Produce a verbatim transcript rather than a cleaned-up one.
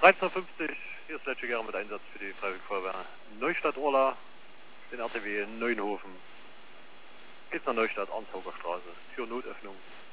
dreizehn Uhr fünfzig, hier ist Letzte Gera mit Einsatz für die Freiwillige Feuerwehr Neustadt-Orla, den R T W Neuenhofen. Geht's nach Neustadt, Arnshofer Straße, Tür Notöffnung.